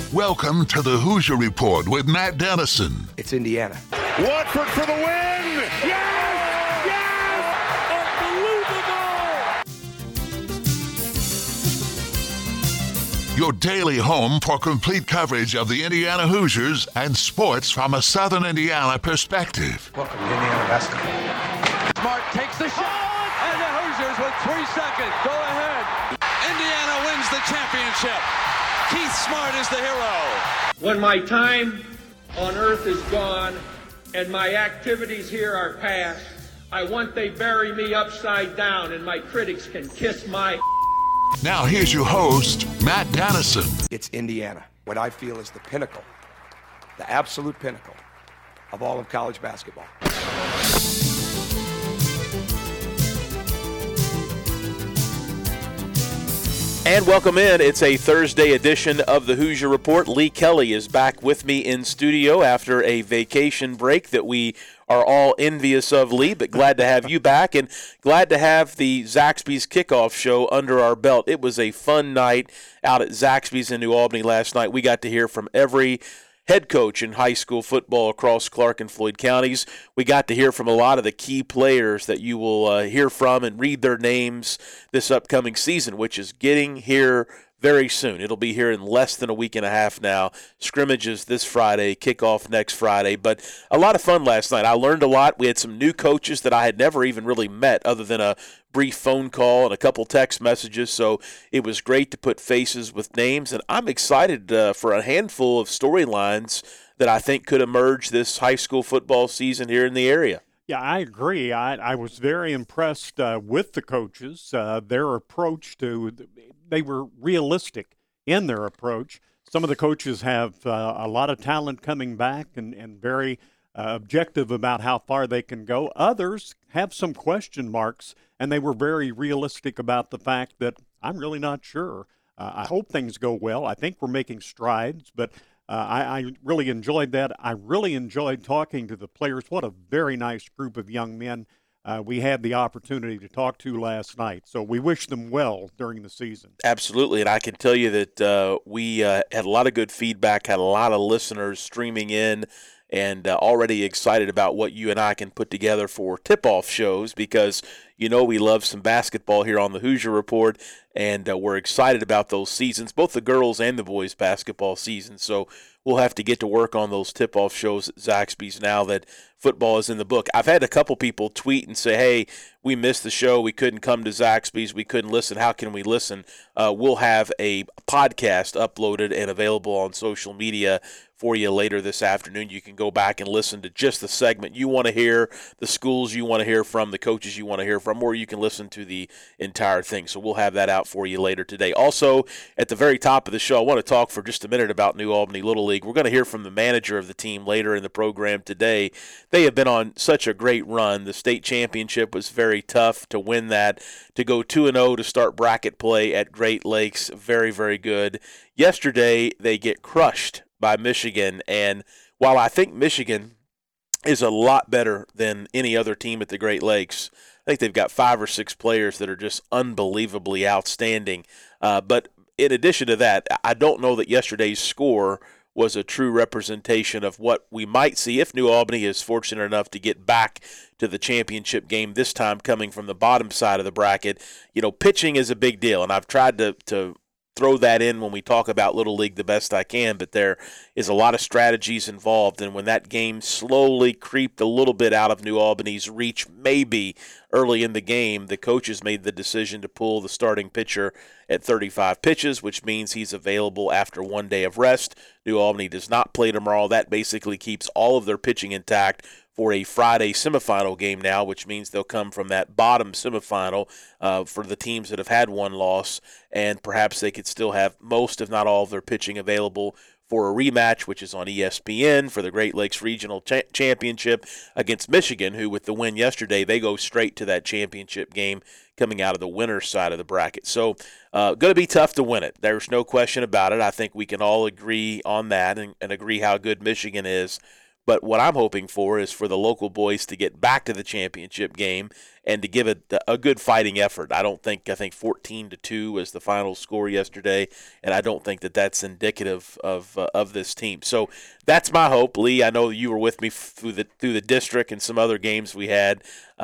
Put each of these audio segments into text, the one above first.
Welcome to the Hoosier Report with Matt Dennison. It's Indiana. Watford for the win! Yes! Yes! Unbelievable! Your daily home for complete coverage of the Indiana Hoosiers and sports from a Southern Indiana perspective. Welcome to Indiana basketball. Smart takes the shot, and the Hoosiers with 3 seconds go ahead. Indiana wins the championship. Keith Smart is the hero. When my time on earth is gone and my activities here are past, I want they bury me upside down and my critics can kiss my... Now here's your host, Matt Dennison. It's Indiana, what I feel is the pinnacle, the absolute pinnacle of all of college basketball. And welcome in. It's a Thursday edition of the Hoosier Report. Lee Kelly is back with me in studio after a vacation break that we are all envious of, Lee, but glad to have you back and glad to have the Zaxby's kickoff show under our belt. It was a fun night out at Zaxby's in New Albany last night. We got to hear from every head coach in high school football across Clark and Floyd counties. We got to hear from a lot of the key players that you will hear from and read their names this upcoming season, which is getting here very soon. It'll be here in less than a week and a half now. Scrimmages this Friday, kickoff next Friday. But a lot of fun last night. I learned a lot. We had some new coaches that I had never even really met other than a brief phone call and a couple text messages. So it was great to put faces with names. And I'm excited for a handful of storylines that I think could emerge this high school football season here in the area. Yeah, I agree. I was very impressed with the coaches. Their approach they were realistic in their approach. Some of the coaches have a lot of talent coming back and very objective about how far they can go. Others have some question marks, and they were very realistic about the fact that I'm really not sure. I hope things go well. I think we're making strides, but I really enjoyed that. I really enjoyed talking to the players. What a very nice group of young men we had the opportunity to talk to last night. So we wish them well during the season. Absolutely, and I can tell you that we had a lot of good feedback, had a lot of listeners streaming in, and already excited about what you and I can put together for tip-off shows because, you know, we love some basketball here on the Hoosier Report, and we're excited about those seasons, both the girls and the boys basketball seasons. So we'll have to get to work on those tip-off shows at Zaxby's now that football is in the book. I've had a couple people tweet and say, hey, we missed the show. We couldn't come to Zaxby's. We couldn't listen. How can we listen? We'll have a podcast uploaded and available on social media for you later this afternoon. You can go back and listen to just the segment you want to hear, the schools you want to hear from, the coaches you want to hear from, or you can listen to the entire thing. So we'll have that out for you later today. Also, at the very top of the show, I want to talk for just a minute about New Albany Little League. We're going to hear from the manager of the team later in the program today. They have been on such a great run. The state championship was very tough to win that. To go 2-0 to start bracket play at Great Lakes, very, very good. Yesterday, they get crushed by Michigan, and while I think Michigan is a lot better than any other team at the Great Lakes, I think they've got 5 or 6 players that are just unbelievably outstanding. But in addition to that, I don't know that yesterday's score was a true representation of what we might see if New Albany is fortunate enough to get back to the championship game, this time coming from the bottom side of the bracket. You know, pitching is a big deal, and I've tried to throw that in when we talk about Little League the best I can, but there is a lot of strategies involved, and when that game slowly creeped a little bit out of New Albany's reach, maybe early in the game, the coaches made the decision to pull the starting pitcher at 35 pitches, which means he's available after 1 day of rest. New Albany does not play tomorrow. That basically keeps all of their pitching intact for a Friday semifinal game now, which means they'll come from that bottom semifinal for the teams that have had one loss, and perhaps they could still have most, if not all, of their pitching available for a rematch, which is on ESPN for the Great Lakes Regional Championship against Michigan, who with the win yesterday, they go straight to that championship game coming out of the winner's side of the bracket. So going to be tough to win it. There's no question about it. I think we can all agree on that and agree how good Michigan is. But what I'm hoping for is for the local boys to get back to the championship game and to give it a good fighting effort. I think 14-2 was the final score yesterday, and I don't think that that's indicative of this team. So that's my hope, Lee. I know you were with me through the district and some other games we had.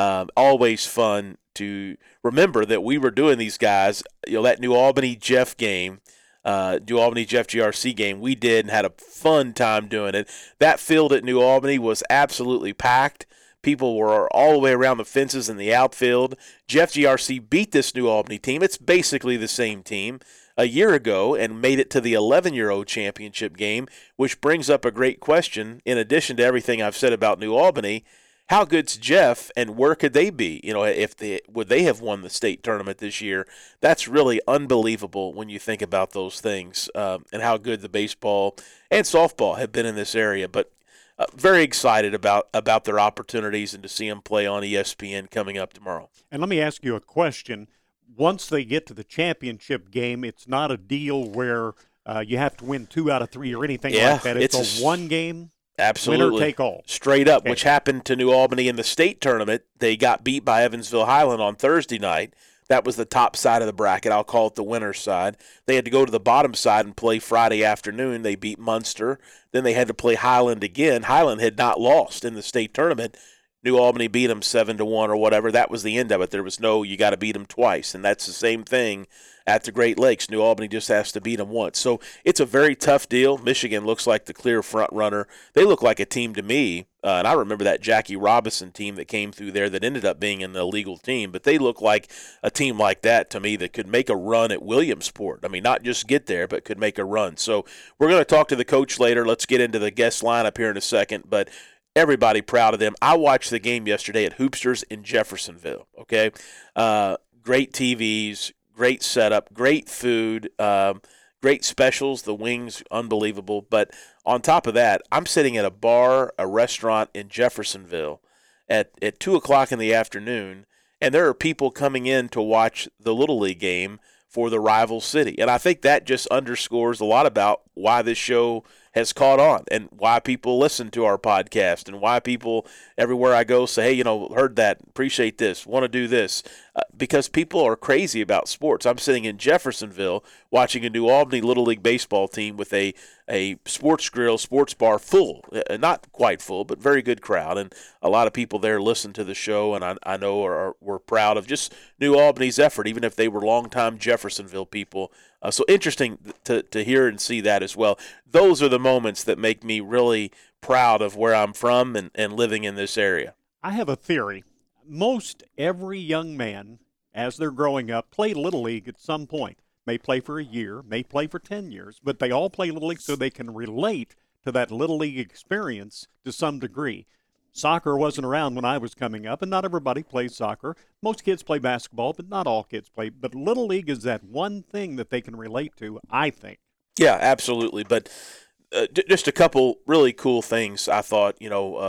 Always fun to remember that we were doing these guys. That New Albany Jeff game. New Albany Jeff GRC game we did and had a fun time doing it. That field at New Albany was absolutely packed. People were all the way around the fences in the outfield. Jeff GRC beat this New Albany team. It's basically the same team a year ago and made it to the 11-year-old championship game, which brings up a great question. In addition to everything I've said about New Albany, how good's Jeff, and where could they be? Would they have won the state tournament this year? That's really unbelievable when you think about those things and how good the baseball and softball have been in this area. But very excited about their opportunities and to see them play on ESPN coming up tomorrow. And let me ask you a question. Once they get to the championship game, it's not a deal where you have to win 2 out of 3 or anything like that. It's a one game. Absolutely. Winner take all. Straight up, which happened to New Albany in the state tournament. They got beat by Evansville Highland on Thursday night. That was the top side of the bracket. I'll call it the winner's side. They had to go to the bottom side and play Friday afternoon. They beat Munster. Then they had to play Highland again. Highland had not lost in the state tournament. New Albany beat them 7-1 or whatever. That was the end of it. There was no, you got to beat them twice. And that's the same thing at the Great Lakes. New Albany just has to beat them once. So it's a very tough deal. Michigan looks like the clear front runner. They look like a team to me, and I remember that Jackie Robinson team that came through there that ended up being an illegal team, but they look like a team like that to me that could make a run at Williamsport. I mean, not just get there, but could make a run. So we're going to talk to the coach later. Let's get into the guest lineup here in a second, but everybody proud of them. I watched the game yesterday at Hoopsters in Jeffersonville, okay? Great TVs, great setup, great food, great specials, the wings, unbelievable. But on top of that, I'm sitting at a bar, a restaurant in Jeffersonville at 2 o'clock in the afternoon, and there are people coming in to watch the Little League game for the rival city. And I think that just underscores a lot about why this show has caught on and why people listen to our podcast and why people everywhere I go say, hey, heard that, appreciate this, want to do this, because people are crazy about sports. I'm sitting in Jeffersonville watching a New Albany Little League baseball team with a sports grill, sports bar full, not quite full, but very good crowd. And a lot of people there listen to the show, and I know we're proud of just New Albany's effort, even if they were longtime Jeffersonville people. So interesting to hear and see that as well. Those are the moments that make me really proud of where I'm from and living in this area. I have a theory. Most every young man, as they're growing up, play Little League at some point. May play for a year, may play for 10 years, but they all play Little League so they can relate to that Little League experience to some degree. Soccer wasn't around when I was coming up, and not everybody plays soccer. Most kids play basketball, but not all kids play. But Little League is that one thing that they can relate to, I think. Yeah, absolutely. But just a couple really cool things I thought,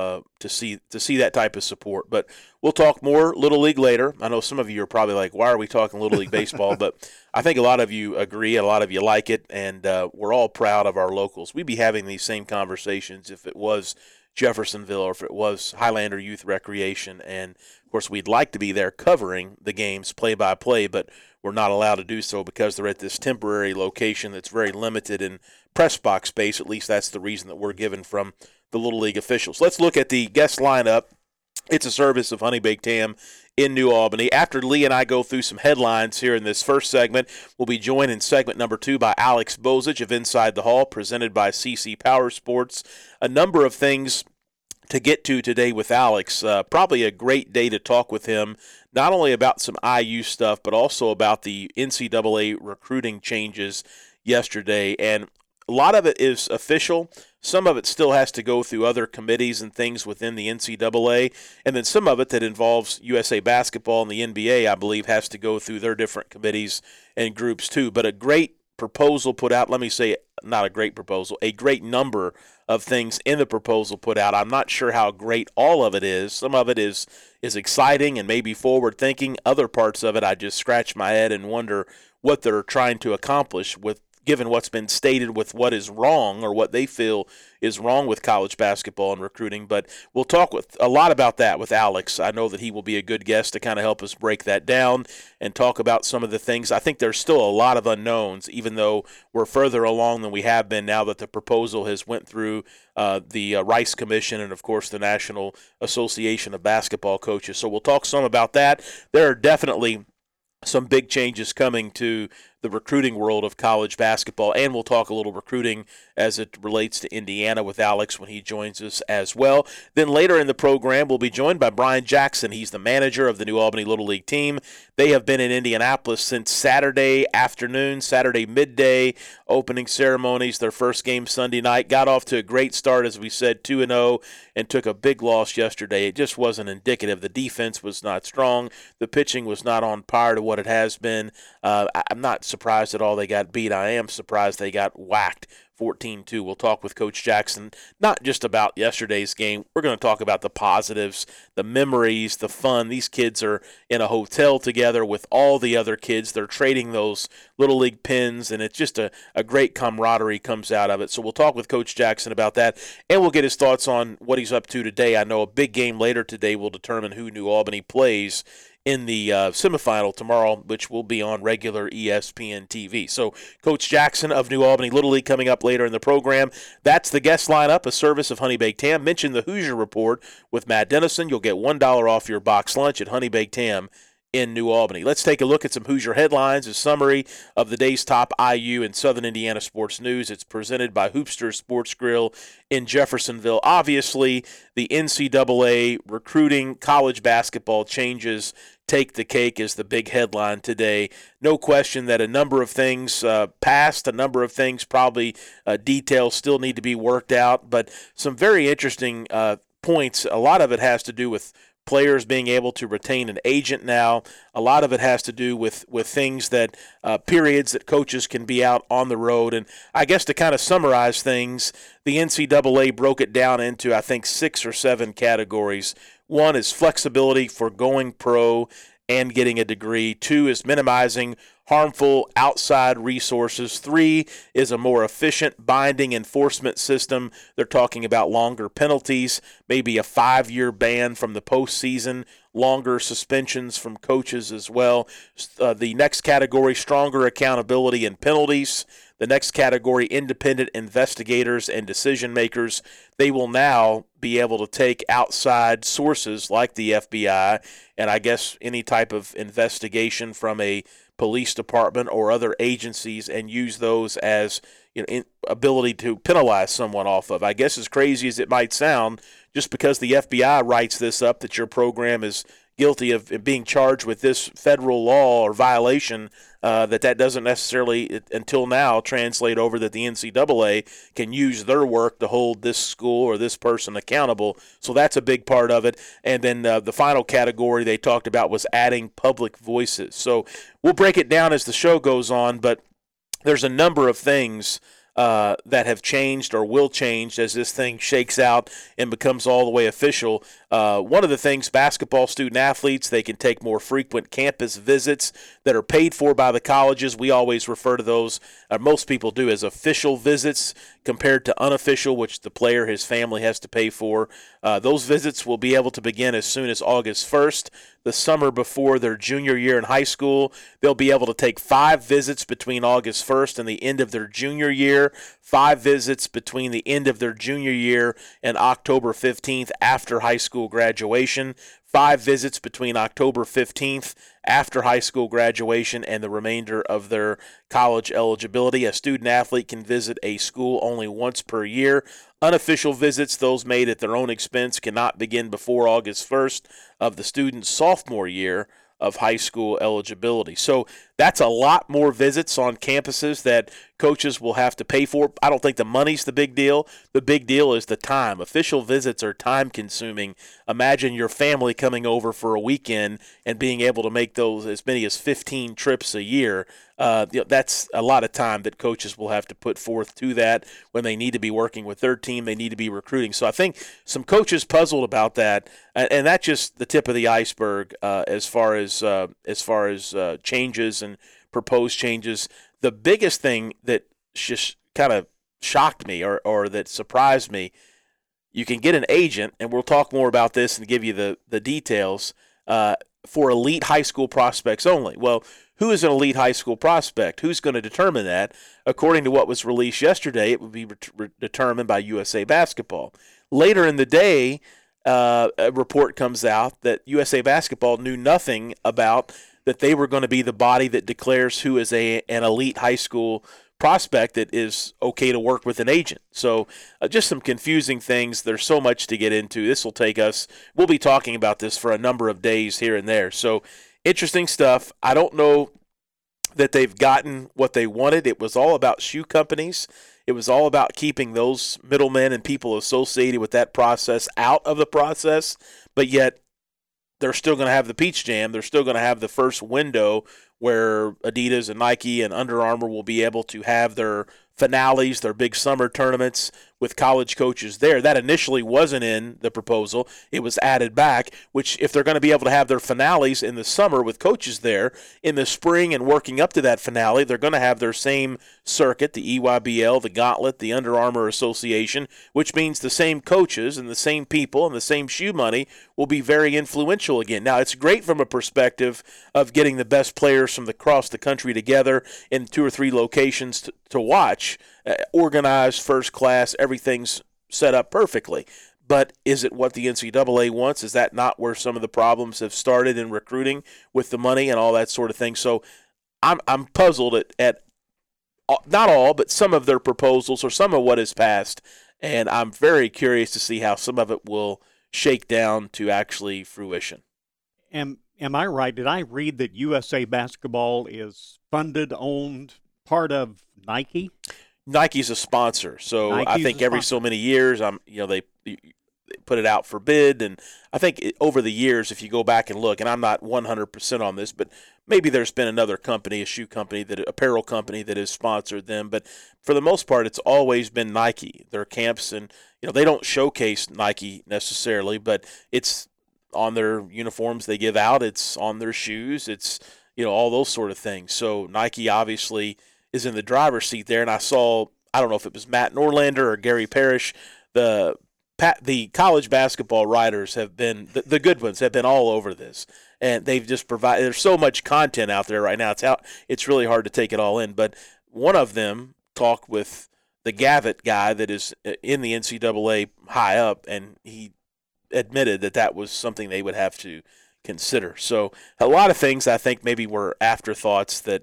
to see that type of support. But we'll talk more Little League later. I know some of you are probably like, why are we talking Little League baseball? But I think a lot of you agree, a lot of you like it, and we're all proud of our locals. We'd be having these same conversations if it was Jeffersonville or if it was Highlander Youth Recreation. And, of course, we'd like to be there covering the games play-by-play, but we're not allowed to do so because they're at this temporary location that's very limited in press box space. At least that's the reason that we're given from the Little League officials. Let's look at the guest lineup. It's a service of Honey Baked Ham in New Albany. After Lee and I go through some headlines here in this first segment, we'll be joined in segment number 2 by Alex Bozich of Inside the Hall, presented by CC Power Sports. A number of things to get to today with Alex. Probably a great day to talk with him, not only about some IU stuff, but also about the NCAA recruiting changes yesterday. And a lot of it is official. Some of it still has to go through other committees and things within the NCAA. And then some of it that involves USA Basketball and the NBA, I believe, has to go through their different committees and groups too. But a great proposal put out, let me say, not a great proposal, a great number of things in the proposal put out. I'm not sure how great all of it is. Some of it is exciting and maybe forward-thinking. Other parts of it, I just scratch my head and wonder what they're trying to accomplish with given what's been stated with what is wrong or what they feel is wrong with college basketball and recruiting. But we'll talk a lot about that with Alex. I know that he will be a good guest to kind of help us break that down and talk about some of the things. I think there's still a lot of unknowns, even though we're further along than we have been now that the proposal has went through the Rice Commission and, of course, the National Association of Basketball Coaches. So we'll talk some about that. There are definitely some big changes coming to the recruiting world of college basketball, and we'll talk a little recruiting as it relates to Indiana with Alex when he joins us as well. Then later in the program, we'll be joined by Brian Jackson. He's the manager of the New Albany Little League team. They have been in Indianapolis since Saturday afternoon, Saturday midday, opening ceremonies, their first game Sunday night. Got off to a great start, as we said, 2-0, and took a big loss yesterday. It just wasn't indicative. The defense was not strong. The pitching was not on par to what it has been. I'm not surprised at all they got beat. I am surprised they got whacked 14-2. We'll talk with Coach Jackson, not just about yesterday's game. We're going to talk about the positives, the memories, the fun. These kids are in a hotel together with all the other kids. They're trading those Little League pins, and it's just a great camaraderie comes out of it. So we'll talk with Coach Jackson about that, and we'll get his thoughts on what he's up to today. I know a big game later today will determine who New Albany plays in the semifinal tomorrow, which will be on regular ESPN TV. So Coach Jackson of New Albany Little League coming up later in the program. That's the guest lineup, a service of Honey Baked Ham. Mention the Hoosier Report with Matt Dennison. You'll get $1 off your box lunch at Honey Baked Ham in New Albany. Let's take a look at some Hoosier headlines, a summary of the day's top IU and Southern Indiana sports news. It's presented by Hoopster Sports Grill in Jeffersonville. Obviously, the NCAA recruiting college basketball changes take the cake is the big headline today. No question that a number of things passed, a number of things probably details still need to be worked out, but some very interesting points. A lot of it has to do with players being able to retain an agent now. A lot of it has to do with things that periods that coaches can be out on the road. And I guess to kind of summarize things, the NCAA broke it down into, I think, 6 or 7 categories. 1 is flexibility for going pro and getting a degree. 2 is minimizing harmful outside resources. 3 is a more efficient binding enforcement system. They're talking about longer penalties, maybe a 5-year ban from the postseason, longer suspensions from coaches as well. The next category, stronger accountability and penalties. The next category, independent investigators and decision makers. They will now be able to take outside sources like the FBI and I guess any type of investigation from a police department or other agencies and use those as ability to penalize someone off of. I guess as crazy as it might sound, just because the FBI writes this up that your program is guilty of being charged with this federal law or violation, that doesn't necessarily, until now, translate over that the NCAA can use their work to hold this school or this person accountable. So that's a big part of it. And then the final category they talked about was adding public voices. So we'll break it down as the show goes on, but there's a number of things that have changed or will change as this thing shakes out and becomes all the way official. One of the things, basketball student athletes, they can take more frequent campus visits that are paid for by the colleges. We always refer to those, most people do, as official visits compared to unofficial, which the player, his family has to pay for. Those visits will be able to begin as soon as August 1st. The summer before their junior year in high school, they'll be able to take 5 visits between August 1st and the end of their junior year, 5 visits between the end of their junior year and October 15th after high school graduation, 5 visits between October 15th after high school graduation and the remainder of their college eligibility. A student athlete can visit a school only once per year. Unofficial visits, those made at their own expense, cannot begin before August 1st of the student's sophomore year of high school eligibility. So that's a lot more visits on campuses that coaches will have to pay for. I don't think the money's the big deal. The big deal is the time. Official visits are time-consuming. Imagine your family coming over for a weekend and being able to make those as many as 15 trips a year. That's a lot of time that coaches will have to put forth to that when they need to be working with their team, they need to be recruiting. So I think some coaches puzzled about that, and that's just the tip of the iceberg as far as changes and proposed changes. The biggest thing that just kind of shocked me or that surprised me. You can get an agent, and we'll talk more about this and give you the details, for elite high school prospects only. Well, who is an elite high school prospect? Who's going to determine that? According to what was released yesterday, it would be determined by USA Basketball. Later in the day, a report comes out that USA Basketball knew nothing about that they were going to be the body that declares who is an elite high school prospect that is okay to work with an agent. So just some confusing things. There's so much to get into. This will take us, we'll be talking about this for a number of days here and there. So interesting stuff. I don't know that they've gotten what they wanted. It was all about shoe companies. It was all about keeping those middlemen and people associated with that process out of the process, but yet they're still going to have the Peach Jam. They're still going to have the first window where Adidas and Nike and Under Armour will be able to have their finales, their big summer tournaments with college coaches there. That initially wasn't in the proposal. It was added back, which if they're going to be able to have their finales in the summer with coaches there, in the spring and working up to that finale, they're going to have their same circuit, the EYBL, the Gauntlet, the Under Armour Association, which means the same coaches and the same people and the same shoe money will be very influential again. Now, it's great from a perspective of getting the best players from across the country together in 2 or 3 locations to watch, organized, first class, everything's set up perfectly. But is it what the NCAA wants? Is that not where some of the problems have started in recruiting with the money and all that sort of thing? So I'm puzzled at not all, but some of their proposals or some of what is passed, and I'm very curious to see how some of it will shake down to actually fruition. Am I right? Did I read that USA Basketball is funded, owned, part of Nike? Nike's a sponsor, so Nike's I think every so many years, they put it out for bid, and I think over the years, if you go back and look, and I'm not 100% on this, but maybe there's been another company, a shoe company, apparel company that has sponsored them, but for the most part, it's always been Nike. Their camps, and they don't showcase Nike necessarily, but it's on their uniforms they give out, it's on their shoes, it's all those sort of things. So Nike obviously is in the driver's seat there, and I don't know if it was Matt Norlander or Gary Parrish, the college basketball writers have been, the good ones have been all over this, and they've just provided, there's so much content out there right now, it's really hard to take it all in, but one of them talked with the Gavitt guy that is in the NCAA high up, and he admitted that was something they would have to consider. So a lot of things I think maybe were afterthoughts that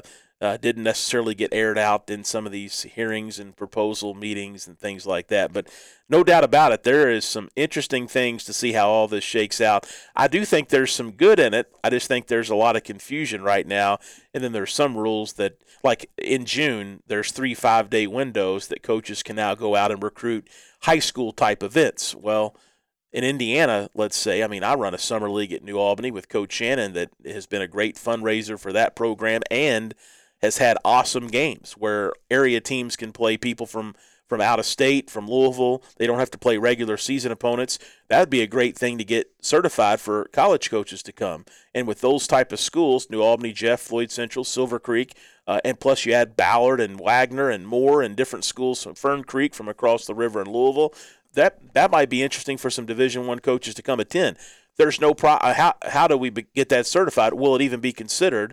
didn't necessarily get aired out in some of these hearings and proposal meetings and things like that. But no doubt about it, there is some interesting things to see how all this shakes out. I do think there's some good in it. I just think there's a lot of confusion right now. And then there's some rules that, like in June, there's 3 5-day windows that coaches can now go out and recruit high school type events. Well, in Indiana, let's say, I run a summer league at New Albany with Coach Shannon that has been a great fundraiser for that program and has had awesome games where area teams can play people from out of state, from Louisville. They don't have to play regular season opponents. That would be a great thing to get certified for college coaches to come. And with those type of schools, New Albany, Jeff, Floyd Central, Silver Creek, and plus you add Ballard and Wagner and Moore and different schools from Fern Creek from across the river in Louisville, that might be interesting for some Division I coaches to come attend. There's no how do we get that certified? Will it even be considered?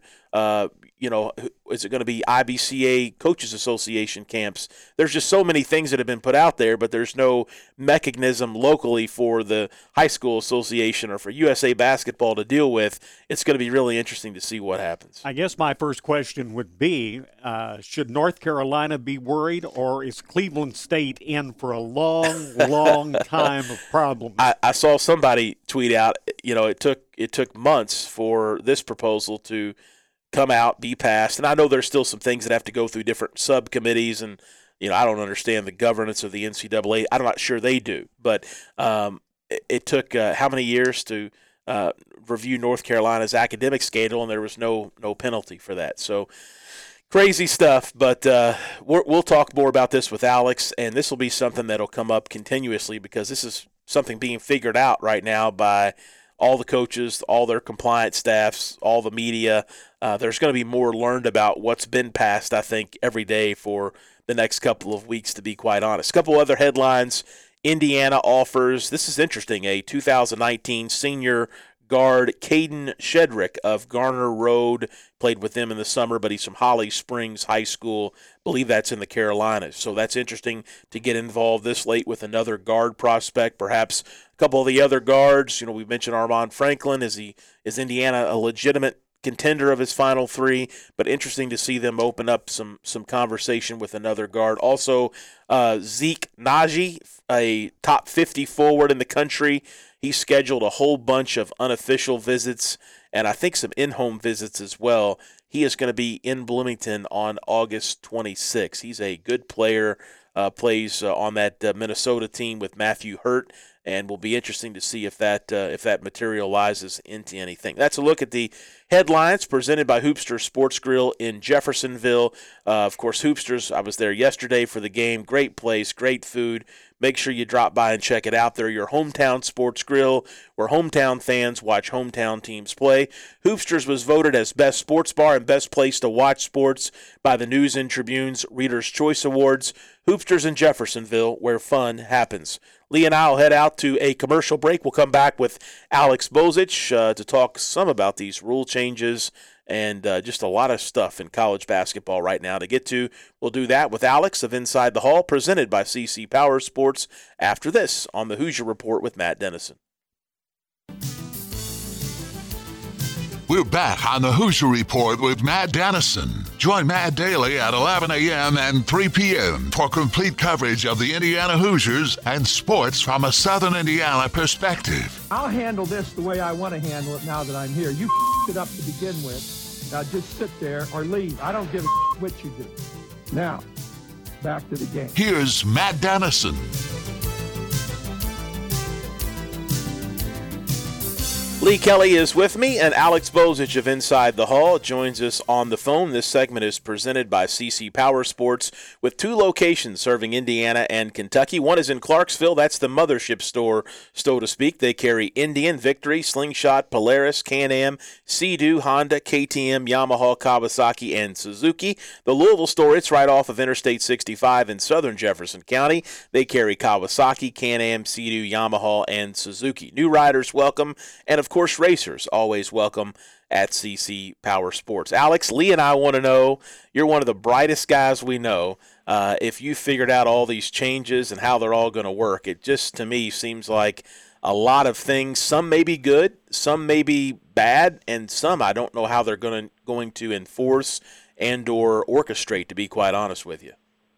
Is it going to be IBCA Coaches Association camps? There's just so many things that have been put out there, but there's no mechanism locally for the high school association or for USA Basketball to deal with. It's going to be really interesting to see what happens. I guess my first question would be, should North Carolina be worried, or is Cleveland State in for a long, long time of problems? I saw somebody tweet out, it took months for this proposal to come out, be passed, and I know there's still some things that have to go through different subcommittees, and I don't understand the governance of the NCAA. I'm not sure they do, but it took how many years to review North Carolina's academic scandal, and there was no penalty for that. So crazy stuff, but we'll talk more about this with Alex, and this will be something that'll come up continuously because this is something being figured out right now by all the coaches, all their compliance staffs, all the media. There's going to be more learned about what's been passed, I think, every day for the next couple of weeks, to be quite honest. A couple other headlines. Indiana offers, this is interesting, a 2019 senior guard Caden Shedrick of Garner Road. Played with them in the summer, but he's from Holly Springs High School. Believe that's in the Carolinas. So that's interesting to get involved this late with another guard prospect. Perhaps a couple of the other guards. We mentioned Armand Franklin. Is Indiana a legitimate contender of his final three? But interesting to see them open up some conversation with another guard. Also, Zeke Naji, a top 50 forward in the country. He scheduled a whole bunch of unofficial visits and I think some in-home visits as well. He is going to be in Bloomington on August 26th. He's a good player, plays on that Minnesota team with Matthew Hurt, and will be interesting to see if that materializes into anything. That's a look at the headlines presented by Hoopster Sports Grill in Jeffersonville. Of course, Hoopsters, I was there yesterday for the game. Great place, great food. Make sure you drop by and check it out. They're your hometown sports grill where hometown fans watch hometown teams play. Hoopsters was voted as best sports bar and best place to watch sports by the News and Tribune's Reader's Choice Awards. Hoopsters in Jeffersonville, where fun happens. Lee and I will head out to a commercial break. We'll come back with Alex Bozich to talk some about these rule changes and just a lot of stuff in college basketball right now to get to. We'll do that with Alex of Inside the Hall, presented by CC Power Sports, after this on the Hoosier Report with Matt Dennison. We're back on the Hoosier Report with Matt Dennison. Join Matt daily at 11 a.m. and 3 p.m. for complete coverage of the Indiana Hoosiers and sports from a Southern Indiana perspective. I'll handle this the way I want to handle it now that I'm here. You it up to begin with. Now just sit there or leave. I don't give a what you do. Now, back to the game. Here's Matt Dennison. Lee Kelly is with me, and Alex Bozich of Inside the Hall joins us on the phone. This segment is presented by CC Power Sports, with 2 locations serving Indiana and Kentucky. One is in Clarksville. That's the mothership store, so to speak. They carry Indian, Victory, Slingshot, Polaris, Can-Am, Sea-Doo, Honda, KTM, Yamaha, Kawasaki, and Suzuki. The Louisville store, it's right off of Interstate 65 in southern Jefferson County. They carry Kawasaki, Can-Am, Sea-Doo, Yamaha, and Suzuki. New riders welcome, and of course, racers always welcome at CC Power Sports. Alex, Lee and I want to know, you're one of the brightest guys we know. If you figured out all these changes and how they're all going to work, it just, to me, seems like a lot of things. Some may be good, some may be bad, and some I don't know how they're going to enforce and or orchestrate, to be quite honest with you.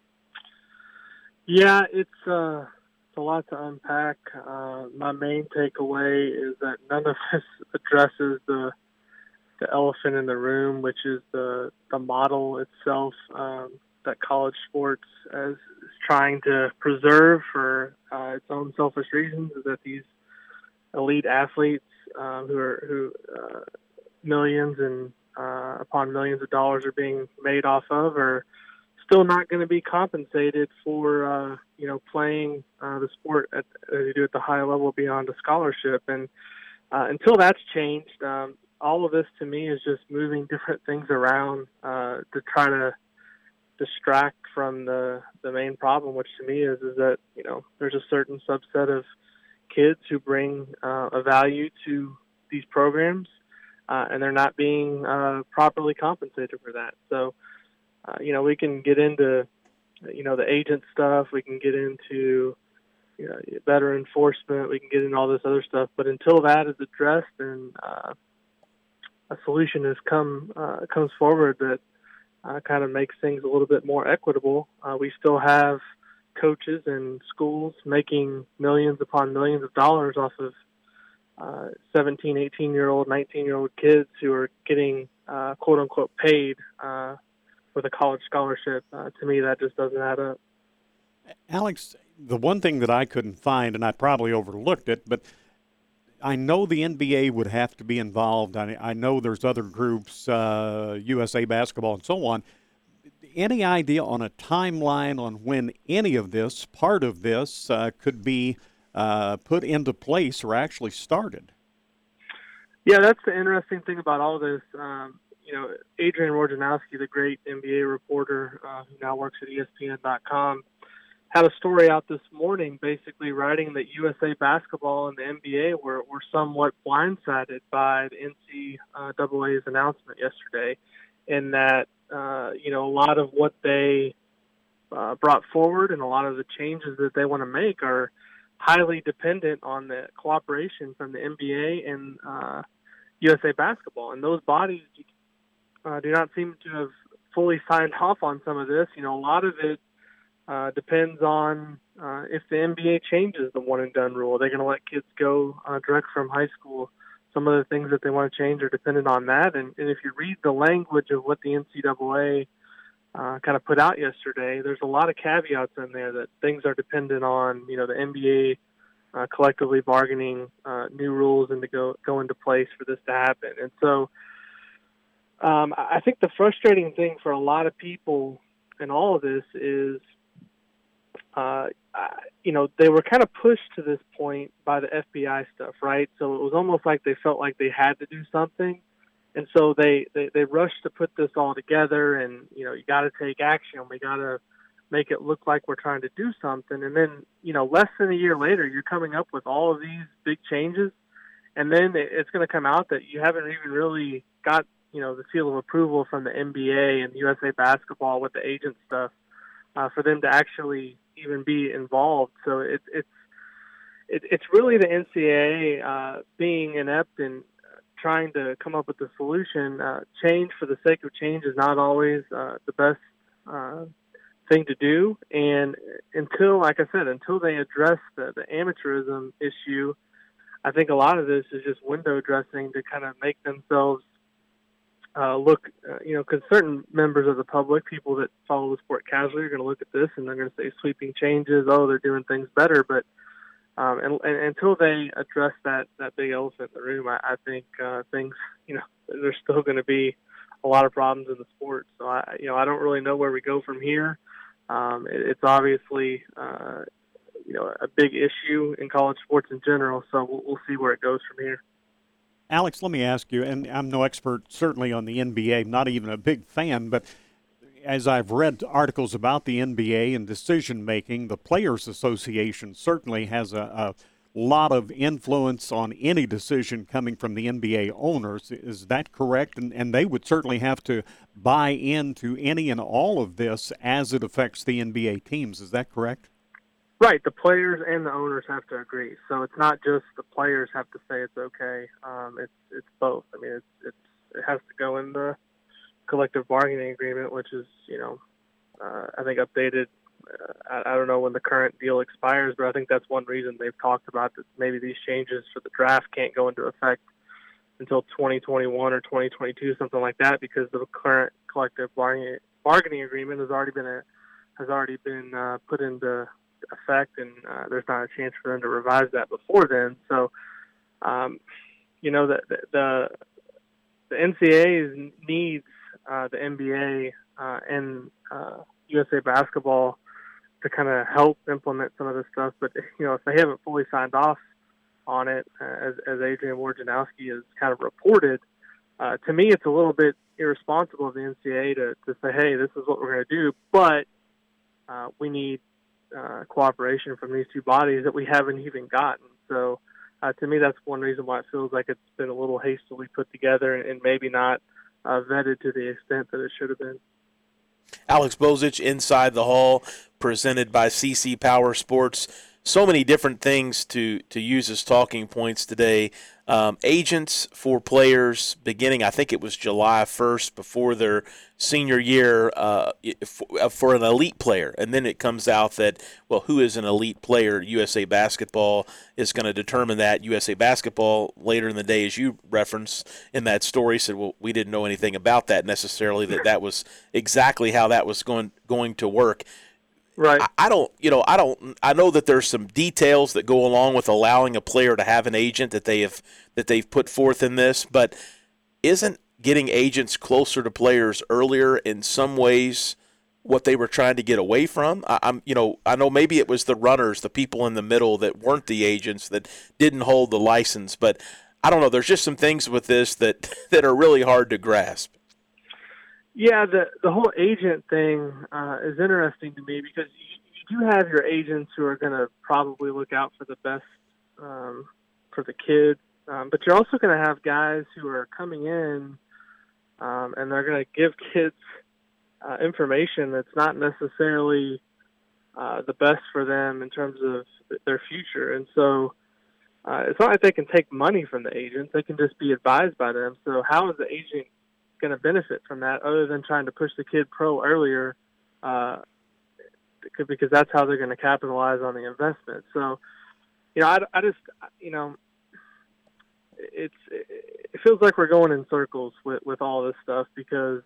Yeah, it's a lot to unpack. My main takeaway is that none of this addresses the elephant in the room, which is the model itself that college sports is trying to preserve for its own selfish reasons. Is that these elite athletes who millions and upon millions of dollars are being made off of are still not going to be compensated for playing the sport as you do at the high level beyond a scholarship. And until that's changed, all of this to me is just moving different things around to try to distract from the main problem, which to me is that there's a certain subset of kids who bring a value to these programs, and they're not being properly compensated for that. So we can get into, the agent stuff. We can get into, better enforcement. We can get into all this other stuff. But until that is addressed and a solution comes forward that kind of makes things a little bit more equitable, we still have coaches and schools making millions upon millions of dollars off of 17, 18-year-old, 19-year-old kids who are getting, quote-unquote, paid with a college scholarship. To me, that just doesn't add up. Alex, the one thing that I couldn't find, and I probably overlooked it, but I know the NBA would have to be involved. I know there's other groups, USA Basketball and so on. Any idea on a timeline on when any of this, part of this, could be put into place or actually started? Yeah, that's the interesting thing about all this. Adrian Wojnarowski, the great NBA reporter who now works at ESPN.com, had a story out this morning basically writing that USA Basketball and the NBA were somewhat blindsided by the NCAA's announcement yesterday, in that, a lot of what they brought forward and a lot of the changes that they want to make are highly dependent on the cooperation from the NBA and USA Basketball. And those bodies do not seem to have fully signed off on some of this. A lot of it depends on if the NBA changes the one-and-done rule. They're going to let kids go direct from high school. Some of the things that they want to change are dependent on that. And if you read the language of what the NCAA kind of put out yesterday, there's a lot of caveats in there that things are dependent on, the NBA collectively bargaining new rules and to go into place for this to happen. And so I think the frustrating thing for a lot of people in all of this is, they were kind of pushed to this point by the FBI stuff, right? So it was almost like they felt like they had to do something. And so they rushed to put this all together and, you got to take action. We got to make it look like we're trying to do something. And then, less than a year later, you're coming up with all of these big changes. And then it's going to come out that you haven't even really got, the seal of approval from the NBA and USA Basketball with the agent stuff for them to actually even be involved. So it's really the NCAA being inept and trying to come up with a solution. Change for the sake of change is not always the best thing to do. And until they address the amateurism issue, I think a lot of this is just window dressing to kind of make themselves look, because certain members of the public, people that follow the sport casually, are going to look at this and they're going to say sweeping changes. Oh, they're doing things better. But and until they address that big elephant in the room, I think things, there's still going to be a lot of problems in the sport. So I don't really know where we go from here. It's obviously a big issue in college sports in general. So we'll see where it goes from here. Alex, let me ask you, and I'm no expert certainly on the NBA, not even a big fan, but as I've read articles about the NBA and decision-making, the Players Association certainly has a lot of influence on any decision coming from the NBA owners. Is that correct? And they would certainly have to buy into any and all of this as it affects the NBA teams. Is that correct? Right. The players and the owners have to agree. So it's not just the players have to say it's okay. It's both. I mean, it has to go in the collective bargaining agreement, which is, I think updated. I don't know when the current deal expires, but I think that's one reason they've talked about that maybe these changes for the draft can't go into effect until 2021 or 2022, something like that, because the current collective bargaining agreement has already been put into effect, and there's not a chance for them to revise that before then. So, the NCAA needs the NBA and USA Basketball to kind of help implement some of this stuff. But, if they haven't fully signed off on it, as Adrian Wojnarowski has kind of reported, to me it's a little bit irresponsible of the NCAA to say, hey, this is what we're going to do, but we need cooperation from these two bodies that we haven't even gotten. So to me, that's one reason why it feels like it's been a little hastily put together and maybe not vetted to the extent that it should have been. Alex Bozich, Inside the Hall, presented by CC Power Sports. So many different things to use as talking points today. Agents for players beginning, I think it was July 1st, before their senior year for an elite player. And then it comes out that, well, who is an elite player? USA Basketball is going to determine that. USA Basketball, later in the day, as you referenced in that story, said, well, we didn't know anything about that necessarily, that was exactly how that was going to work. Right. I know that there's some details that go along with allowing a player to have an agent that they've put forth in this, but isn't getting agents closer to players earlier in some ways what they were trying to get away from? I know maybe it was the runners, the people in the middle that weren't the agents, that didn't hold the license, but I don't know. There's just some things with this that are really hard to grasp. Yeah, the whole agent thing is interesting to me because you do have your agents who are going to probably look out for the best for the kids, but you're also going to have guys who are coming in and they're going to give kids information that's not necessarily the best for them in terms of their future. And so it's not like they can take money from the agents. They can just be advised by them. So how is the agent going to benefit from that other than trying to push the kid pro earlier because that's how they're going to capitalize on the investment. So, I just, it feels like we're going in circles with all this stuff because,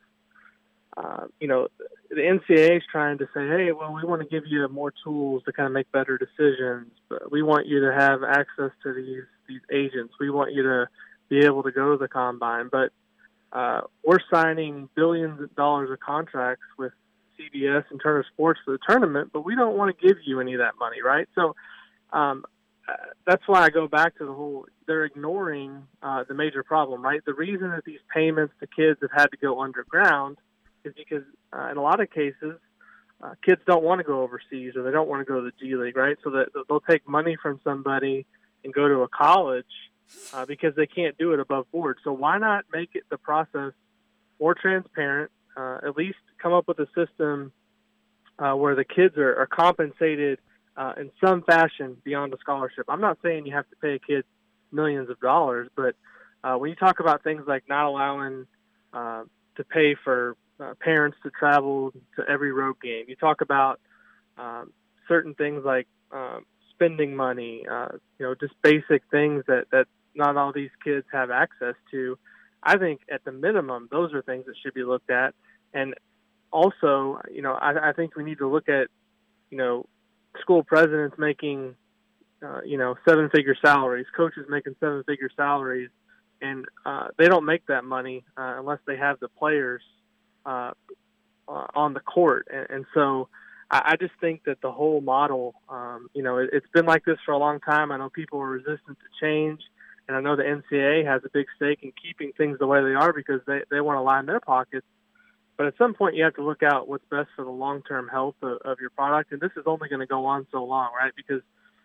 the NCAA is trying to say, hey, well, we want to give you more tools to kind of make better decisions, but we want you to have access to these agents. We want you to be able to go to the combine, but we're signing billions of dollars of contracts with CBS and Turner Sports for the tournament, but we don't want to give you any of that money, right? So that's why I go back to the whole, they're ignoring the major problem, right? The reason that these payments to kids have had to go underground is because in a lot of cases, kids don't want to go overseas or they don't want to go to the G League, right? So that they'll take money from somebody and go to a college because they can't do it above board. So why not make it the process more transparent, at least come up with a system where the kids are compensated in some fashion beyond a scholarship. I'm not saying you have to pay a kid millions of dollars, but when you talk about things like not allowing to pay for parents to travel to every road game, you talk about certain things like spending money, just basic things that not all these kids have access to. I think at the minimum, those are things that should be looked at. And also, I think we need to look at, school presidents making, seven-figure salaries, coaches making seven-figure salaries, and they don't make that money unless they have the players on the court. And so I just think that the whole model, it's been like this for a long time. I know people are resistant to change, and I know the NCAA has a big stake in keeping things the way they are because they want to line their pockets. But at some point, you have to look out what's best for the long-term health of your product, and this is only going to go on so long, right? Because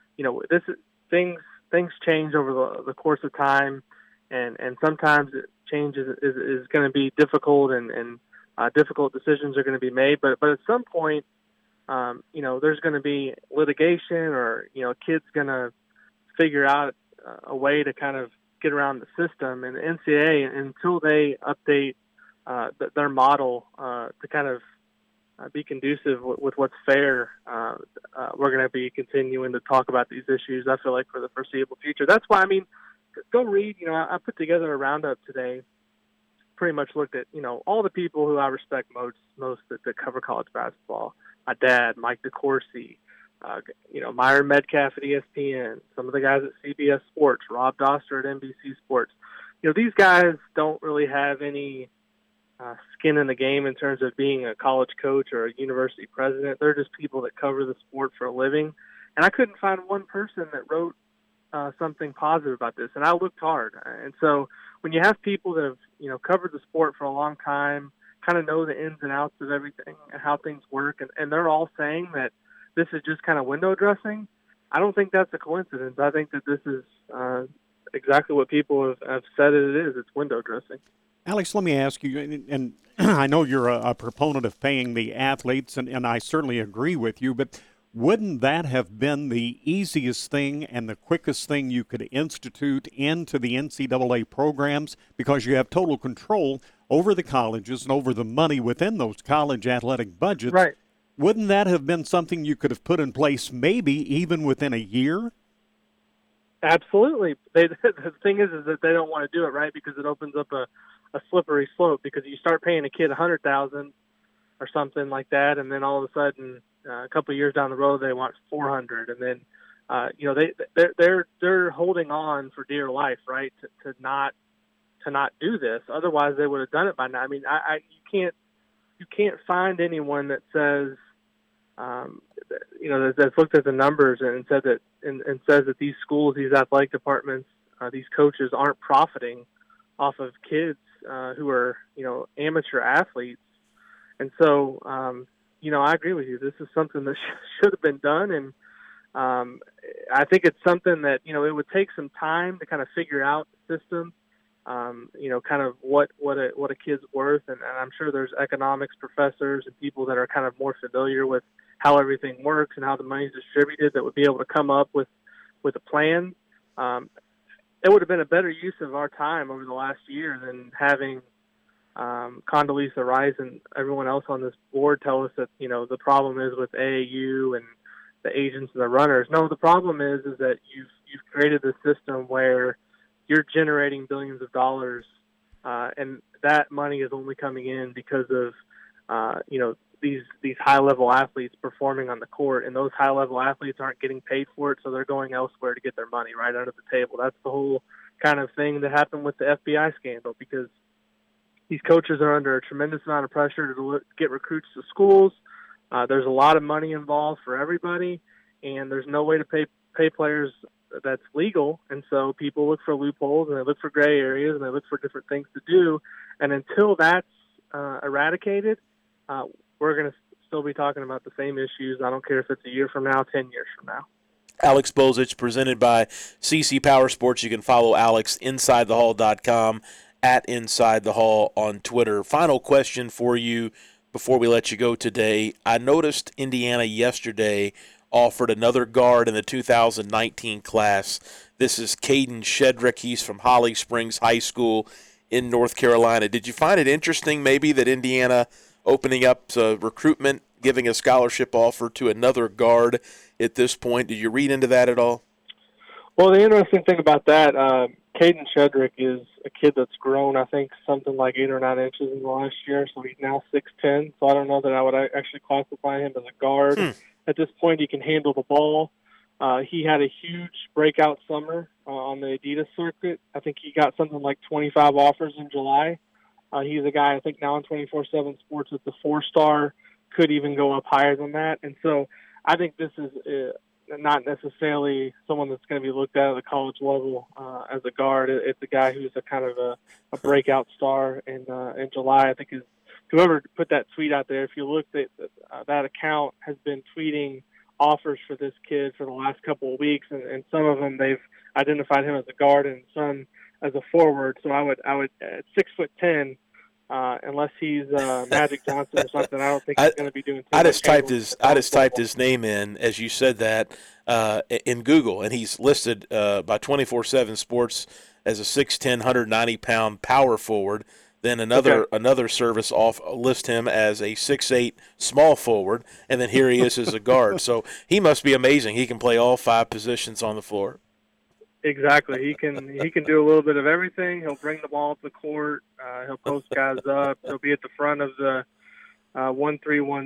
things change over the course of time, and sometimes change is going to be difficult, and difficult decisions are going to be made. But at some point, there's going to be litigation, or kids going to figure out a way to kind of get around the system. And the NCAA, until they update their model to kind of be conducive with what's fair, we're going to be continuing to talk about these issues, I feel like, for the foreseeable future. That's why, go read, I put together a roundup today, pretty much looked at, all the people who I respect most that cover college basketball. My dad, Mike DeCourcy, Myron Metcalf at ESPN, some of the guys at CBS Sports, Rob Doster at NBC Sports. These guys don't really have any skin in the game in terms of being a college coach or a university president. They're just people that cover the sport for a living. And I couldn't find one person that wrote something positive about this. And I looked hard. And so when you have people that have, covered the sport for a long time, kind of know the ins and outs of everything and how things work, and they're all saying that this is just kind of window dressing, I don't think that's a coincidence. I think that this is exactly what people have said it is. It's window dressing. Alex, let me ask you, and I know you're a proponent of paying the athletes, and I certainly agree with you, but wouldn't that have been the easiest thing and the quickest thing you could institute into the NCAA programs, because you have total control over the colleges and over the money within those college athletic budgets? Right. Wouldn't that have been something you could have put in place maybe even within a year? Absolutely. The thing is that they don't want to do it, right, because it opens up a slippery slope, because you start paying a kid $100,000 or something like that, and then all of a sudden a couple of years down the road they want $400,000, and then they're holding on for dear life, right, to not do this. Otherwise they would have done it by now. You can't find anyone that says that's looked at the numbers and said that and says that these schools, these athletic departments these coaches aren't profiting off of kids who are, amateur athletes. And so, I agree with you. This is something that should have been done. And I think it's something that, it would take some time to kind of figure out the system, kind of what a kid's worth. And I'm sure there's economics professors and people that are kind of more familiar with how everything works and how the money's distributed that would be able to come up with a plan. It would have been a better use of our time over the last year than having Condoleezza Rice and everyone else on this board tell us that, the problem is with AAU and the agents and the runners. No, the problem is that you've created a system where you're generating billions of dollars, and that money is only coming in because of, these high-level athletes performing on the court, and those high-level athletes aren't getting paid for it, so they're going elsewhere to get their money right under the table. That's the whole kind of thing that happened with the FBI scandal, because these coaches are under a tremendous amount of pressure to get recruits to schools. There's a lot of money involved for everybody, and there's no way to pay players that's legal. And so people look for loopholes, and they look for gray areas, and they look for different things to do. And until that's eradicated, we're going to still be talking about the same issues. I don't care if it's a year from now, 10 years from now. Alex Bozich, presented by CC Power Sports. You can follow Alex, InsideTheHall.com, at Inside the Hall on Twitter. Final question for you before we let you go today. I noticed Indiana yesterday offered another guard in the 2019 class. This is Caden Shedrick. He's from Holly Springs High School in North Carolina. Did you find it interesting maybe that Indiana opening up recruitment, giving a scholarship offer to another guard at this point? Did you read into that at all? Well, the interesting thing about that, Caden Shedrick is a kid that's grown, I think, something like 8 or 9 inches in the last year, so he's now 6'10", so I don't know that I would actually classify him as a guard. At this point, he can handle the ball. He had a huge breakout summer on the Adidas circuit. I think he got something like 25 offers in July. He's a guy, I think, now on 24/7 Sports with the 4-star, could even go up higher than that. And so I think this is not necessarily someone that's going to be looked at the college level as a guard. It's a guy who's a kind of a breakout star in July. I think is whoever put that tweet out there, if you looked at that account, has been tweeting offers for this kid for the last couple of weeks, and some of them they've identified him as a guard and some as a forward. So I would at 6'10", unless he's Magic Johnson or something, I don't think he's going to be doing. I just typed his name in as you said that in Google, and he's listed by 24/7 Sports as a 6'10", 190-pound power forward. Then another service lists him as a 6'8" small forward, and then here he is as a guard. So he must be amazing. He can play all 5 positions on the floor. Exactly. He can do a little bit of everything. He'll bring the ball up the court. He'll post guys up. He'll be at the front of the 1-3-1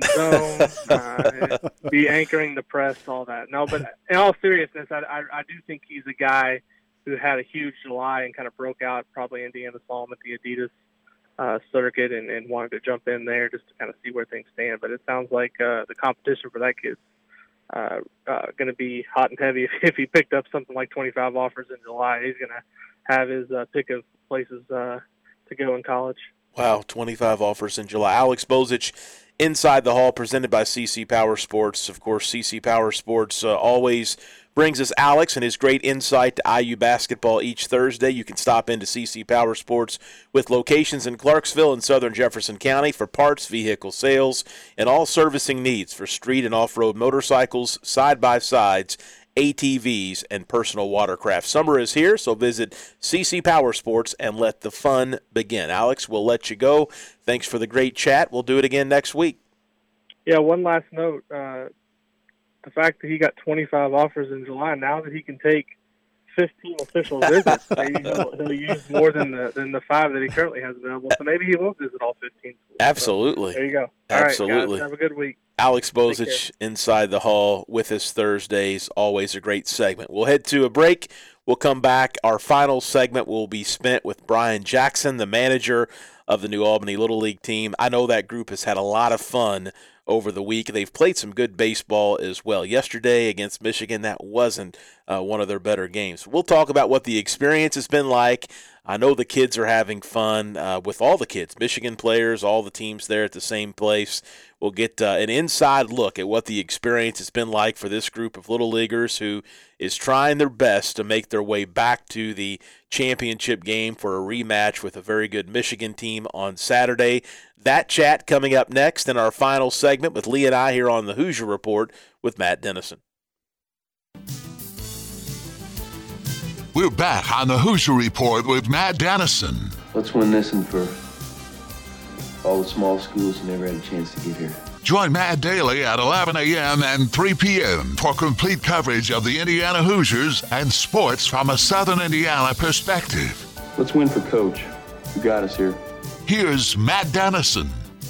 zone. Be anchoring the press, all that. No, but in all seriousness, I do think he's a guy who had a huge July and kind of broke out. Probably Indiana saw him at the Adidas circuit and wanted to jump in there just to kind of see where things stand. But it sounds like the competition for that kid's going to be hot and heavy. If he picked up something like 25 offers in July, he's going to have his pick of places to go in college. Wow, 25 offers in July. Alex Bozich, Inside the Hall, presented by CC Power Sports. Of course, CC Power Sports always brings us Alex and his great insight to IU basketball each Thursday. You can stop into CC Power Sports with locations in Clarksville and southern Jefferson County for parts, vehicle sales, and all servicing needs for street and off-road motorcycles, side-by-sides, ATVs, and personal watercraft. Summer is here, so visit CC Power Sports and let the fun begin. Alex, we'll let you go. Thanks for the great chat. We'll do it again next week. Yeah, one last note. The fact that he got 25 offers in July, now that he can take 15 official visits, maybe he'll use more than the 5 that he currently has available. So maybe he will visit all 15 schools. Absolutely. So there you go. Absolutely. All right, guys, have a good week. Alex Bozich, Inside the Hall, with us Thursdays. Always a great segment. We'll head to a break. We'll come back. Our final segment will be spent with Brian Jackson, the manager of the New Albany Little League team. I know that group has had a lot of fun over the week. They've played some good baseball as well. Yesterday against Michigan, that wasn't one of their better games. We'll talk about what the experience has been like. I know the kids are having fun with all the kids, Michigan players, all the teams there at the same place. We'll get an inside look at what the experience has been like for this group of Little Leaguers who is trying their best to make their way back to the championship game for a rematch with a very good Michigan team on Saturday. That chat coming up next in our final segment with Lee and I here on the Hoosier Report with Matt Dennison. We're back on the Hoosier Report with Matt Dennison. Let's win this one for all the small schools who never had a chance to get here. Join Matt daily at 11 a.m. and 3 p.m. for complete coverage of the Indiana Hoosiers and sports from a Southern Indiana perspective. Let's win for Coach, who got us here. Here's Matt Dennison.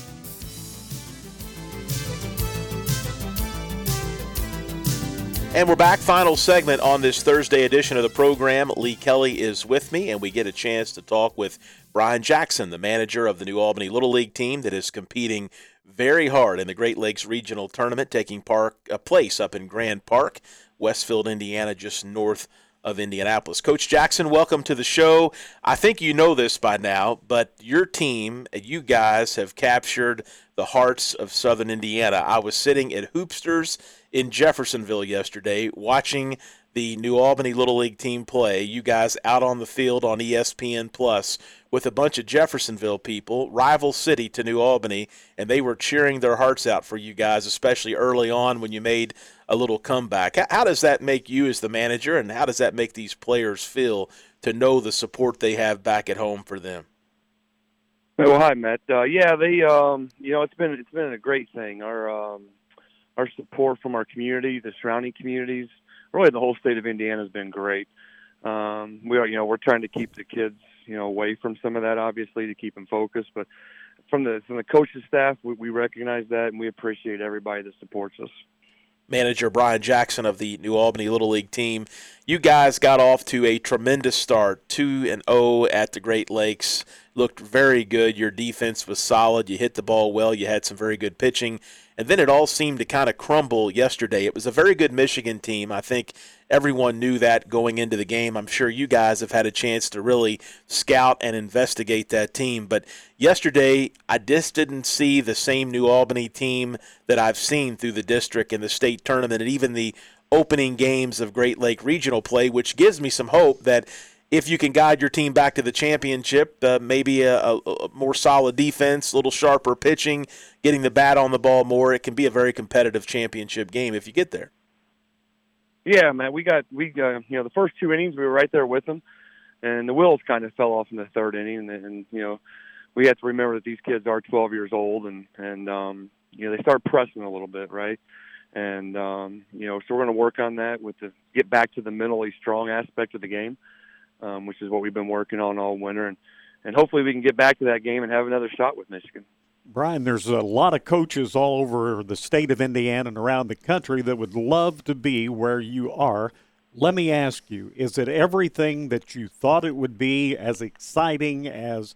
And we're back, final segment on this Thursday edition of the program. Lee Kelly is with me, and we get a chance to talk with Brian Jackson, the manager of the New Albany Little League team that is competing very hard in the Great Lakes Regional Tournament, taking place up in Grand Park, Westfield, Indiana, just north of Indianapolis. Coach Jackson, welcome to the show. I think you know this by now, but your team, you guys have captured the hearts of Southern Indiana. I was sitting at Hoopsters in Jeffersonville yesterday watching the New Albany Little League team play. You guys out on the field on ESPN Plus with a bunch of Jeffersonville people, rival city to New Albany, and they were cheering their hearts out for you guys, especially early on when you made a little comeback. How does that make you as the manager, and how does that make these players feel to know the support they have back at home for them? Well, hi, Matt. Yeah, they, it's been a great thing. Our support from our community, the surrounding communities, really the whole state of Indiana has been great. We're trying to keep the kids, away from some of that, obviously, to keep them focused. But from the coaching staff, we recognize that, and we appreciate everybody that supports us. Manager Brian Jackson of the New Albany Little League team, you guys got off to a tremendous start, 2-0 at the Great Lakes. Looked very good. Your defense was solid. You hit the ball well. You had some very good pitching. And then it all seemed to kind of crumble yesterday. It was a very good Michigan team. I think everyone knew that going into the game. I'm sure you guys have had a chance to really scout and investigate that team. But yesterday, I just didn't see the same New Albany team that I've seen through the district and the state tournament and even the opening games of Great Lake Regional play, which gives me some hope that if you can guide your team back to the championship, maybe a more solid defense, a little sharper pitching, getting the bat on the ball more, it can be a very competitive championship game if you get there. Yeah, man, the first two innings we were right there with them, and the wheels kind of fell off in the third inning, and we have to remember that these kids are 12 years old, and they start pressing a little bit, right? And so we're going to work on that get back to the mentally strong aspect of the game. Which is what we've been working on all winter. And hopefully we can get back to that game and have another shot with Michigan. Brian, there's a lot of coaches all over the state of Indiana and around the country that would love to be where you are. Let me ask you, is it everything that you thought it would be, as exciting as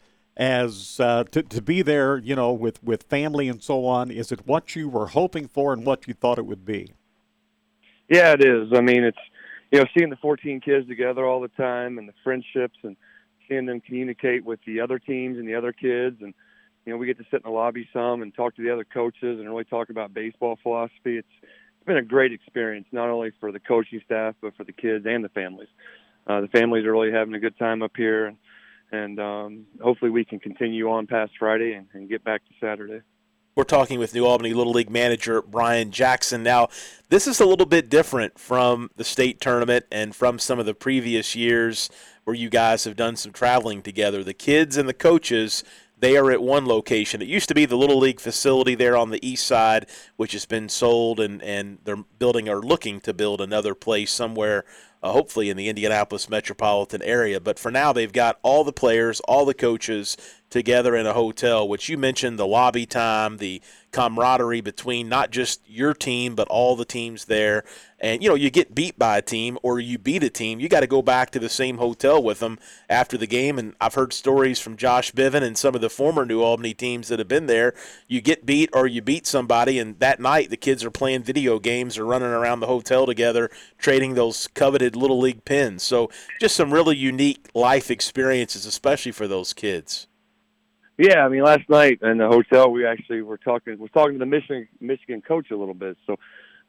to be there, with family and so on? Is it what you were hoping for and what you thought it would be? Yeah, it is. I mean, it's, seeing the 14 kids together all the time and the friendships and seeing them communicate with the other teams and the other kids. And, we get to sit in the lobby some and talk to the other coaches and really talk about baseball philosophy. It's been a great experience, not only for the coaching staff, but for the kids and the families. The families are really having a good time up here. And hopefully we can continue on past Friday and get back to Saturday. We're talking with New Albany Little League manager Brian Jackson. Now, this is a little bit different from the state tournament and from some of the previous years where you guys have done some traveling together. The kids and the coaches, they are at one location. It used to be the Little League facility there on the east side, which has been sold, and they're building or looking to build another place somewhere, hopefully in the Indianapolis metropolitan area. But for now, they've got all the players, all the coaches together in a hotel, which you mentioned, the lobby time, the camaraderie between not just your team but all the teams there. And, you get beat by a team or you beat a team, you got to go back to the same hotel with them after the game. And I've heard stories from Josh Biven and some of the former New Albany teams that have been there. You get beat or you beat somebody, and that night the kids are playing video games or running around the hotel together, trading those coveted Little League pins. So just some really unique life experiences, especially for those kids. Yeah, I mean, last night in the hotel, we actually were talking to the Michigan coach a little bit. So,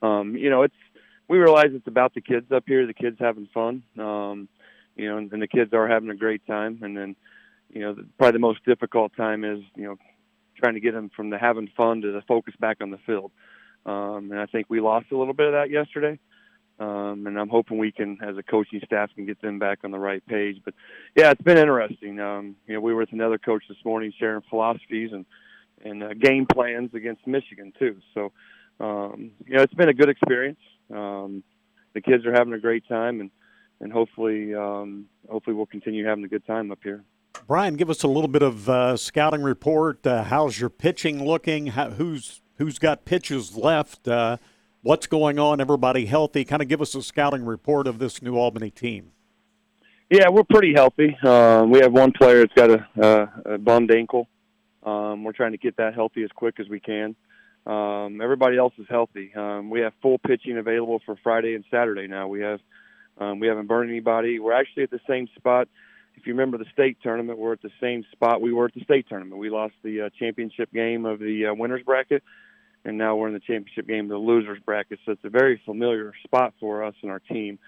we realize it's about the kids up here, the kids having fun, and the kids are having a great time. And then, probably the most difficult time is, trying to get them from the having fun to the focus back on the field. And I think we lost a little bit of that yesterday. And I'm hoping we can, as a coaching staff, can get them back on the right page. But, yeah, it's been interesting. We were with another coach this morning sharing philosophies and game plans against Michigan, too. So, it's been a good experience. The kids are having a great time, and hopefully we'll continue having a good time up here. Brian, give us a little bit of scouting report. How's your pitching looking? Who's got pitches left? What's going on? Everybody healthy? Kind of give us a scouting report of this New Albany team. Yeah, we're pretty healthy. We have one player that's got a bummed ankle. We're trying to get that healthy as quick as we can. Everybody else is healthy. We have full pitching available for Friday and Saturday now. We haven't burned anybody. We're actually at the same spot. If you remember the state tournament, we're at the same spot we were at the state tournament. We lost the championship game of the winners bracket, and now we're in the championship game of the losers bracket. So it's a very familiar spot for us and our team.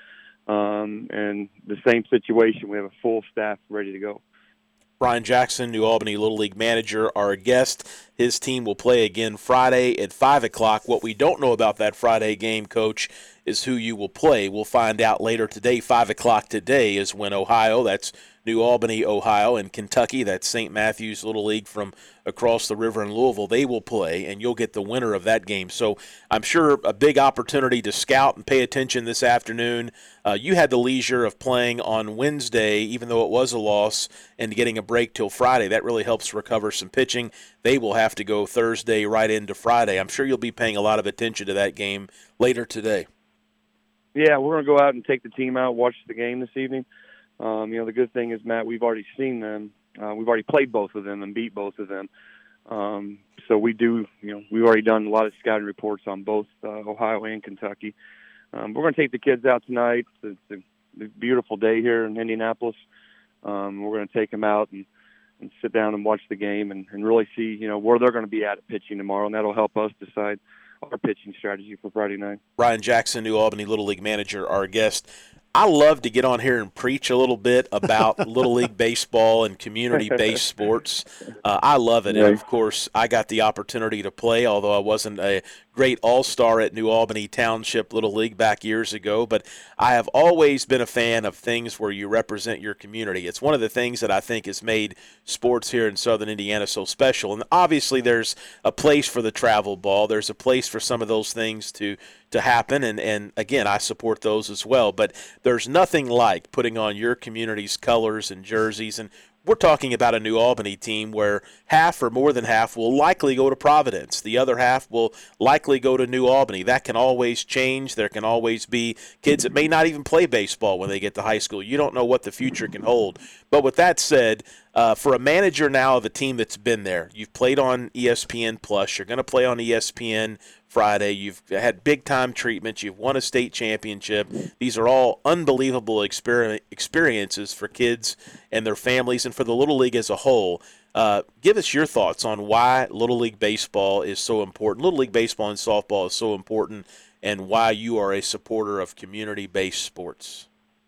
And the same situation, we have a full staff ready to go. Brian Jackson, New Albany Little League manager, our guest. His team will play again Friday at 5 o'clock. What we don't know about that Friday game, Coach, is who you will play. We'll find out later today. 5 o'clock today is when Ohio, that's New Albany, Ohio, and Kentucky, that's St. Matthews Little League from across the river in Louisville, they will play, and you'll get the winner of that game. So I'm sure a big opportunity to scout and pay attention this afternoon. You had the leisure of playing on Wednesday, even though it was a loss, and getting a break till Friday. That really helps recover some pitching. They will have to go Thursday right into Friday. I'm sure you'll be paying a lot of attention to that game later today. Yeah, we're going to go out and take the team out, watch the game this evening. The good thing is, Matt, we've already seen them. We've already played both of them and beat both of them. So we do, we've already done a lot of scouting reports on both Ohio and Kentucky. We're going to take the kids out tonight. It's a beautiful day here in Indianapolis. We're going to take them out and sit down and watch the game and really see, where they're going to be at pitching tomorrow, and that'll help us decide our pitching strategy for Friday night. Brian Jackson, New Albany Little League manager, our guest. I love to get on here and preach a little bit about Little League baseball and community-based sports. I love it. And, of course, I got the opportunity to play, although I wasn't a great all-star at New Albany Township Little League back years ago. But I have always been a fan of things where you represent your community. It's one of the things that I think has made sports here in Southern Indiana so special. And obviously there's a place for the travel ball. There's a place for some of those things to happen, and again, I support those as well. But there's nothing like putting on your community's colors and jerseys, and we're talking about a New Albany team where half or more than half will likely go to Providence. The other half will likely go to New Albany. That can always change. There can always be kids that may not even play baseball when they get to high school. You don't know what the future can hold. But with that said, for a manager now of a team that's been there, you've played on ESPN Plus, you're going to play on ESPN Friday, you've had big-time treatment, you've won a state championship. These are all unbelievable experiences for kids and their families and for the Little League as a whole. Give us your thoughts on why Little League baseball is so important. Little League baseball and softball is so important, and why you are a supporter of community-based sports.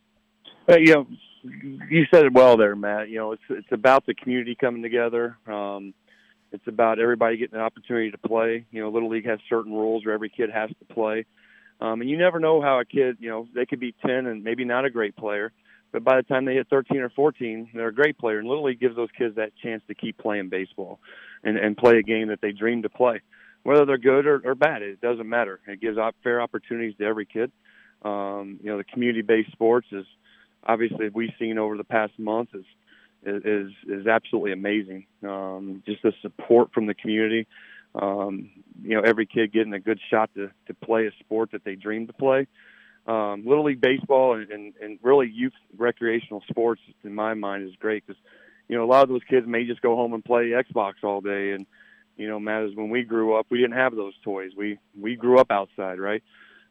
You said it well there, Matt. It's about the community coming together. It's about everybody getting an opportunity to play. Little League has certain rules where every kid has to play. And you never know how a kid, they could be 10 and maybe not a great player, but by the time they hit 13 or 14, they're a great player. And Little League gives those kids that chance to keep playing baseball and play a game that they dream to play. Whether they're good or bad, it doesn't matter. It gives fair opportunities to every kid. The community-based sports is, obviously, we've seen over the past month is is absolutely amazing. Just the support from the community. Every kid getting a good shot to play a sport that they dream to play. Little League baseball and really youth recreational sports, in my mind, is great because, a lot of those kids may just go home and play Xbox all day. And, Matt, when we grew up, we didn't have those toys. We grew up outside, right?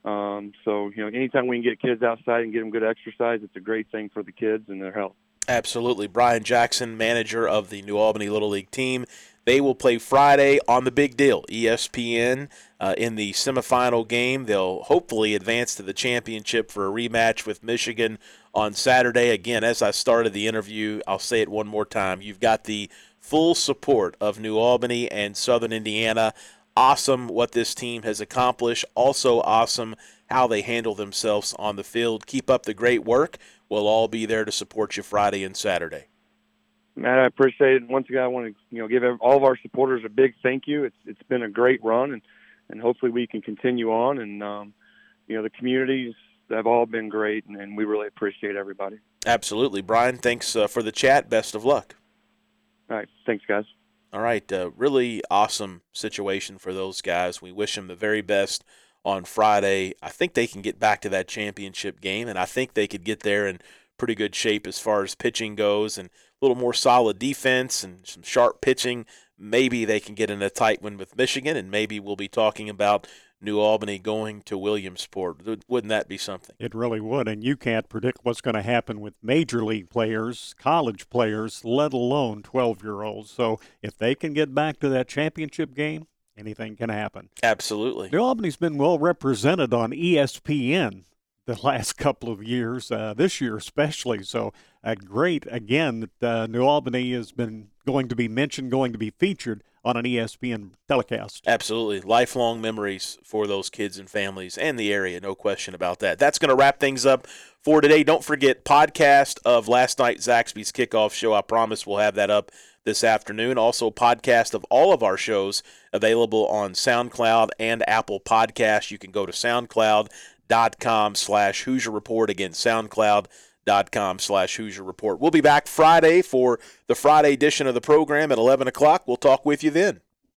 So, anytime we can get kids outside and get them good exercise, it's a great thing for the kids and their health. Absolutely. Brian Jackson, manager of the New Albany Little League team. They will play Friday on The Big Deal, ESPN, in the semifinal game. They'll hopefully advance to the championship for a rematch with Michigan on Saturday. Again, as I started the interview, I'll say it one more time. You've got the full support of New Albany and Southern Indiana. Awesome what this team has accomplished. Also awesome how they handle themselves on the field. Keep up the great work. We'll all be there to support you Friday and Saturday. Matt, I appreciate it. Once again, I want to give all of our supporters a big thank you. It's been a great run, and hopefully we can continue on. And the communities have all been great, and we really appreciate everybody. Absolutely, Brian. Thanks for the chat. Best of luck. All right, thanks, guys. All right, really awesome situation for those guys. We wish them the very best on Friday. I think they can get back to that championship game, and I think they could get there in pretty good shape as far as pitching goes and a little more solid defense and some sharp pitching. Maybe they can get in a tight one with Michigan, and maybe we'll be talking about New Albany going to Williamsport. Wouldn't that be something? It really would, and you can't predict what's going to happen with major league players, college players, let alone 12-year-olds. So if they can get back to that championship game, anything can happen. Absolutely. New Albany's been well represented on ESPN the last couple of years, this year especially. So great, again, that New Albany has been going to be mentioned, going to be featured on an ESPN telecast. Absolutely. Lifelong memories for those kids and families and the area, no question about that. That's going to wrap things up for today. Don't forget, podcast of last night, Zaxby's Kickoff Show. I promise we'll have that up this afternoon. Also, podcast of all of our shows available on SoundCloud and Apple Podcasts. You can go to SoundCloud.com/Hoosier Report. Again, SoundCloud.com/Hoosier Report. We'll be back Friday for the Friday edition of the program at 11 o'clock. We'll talk with you then.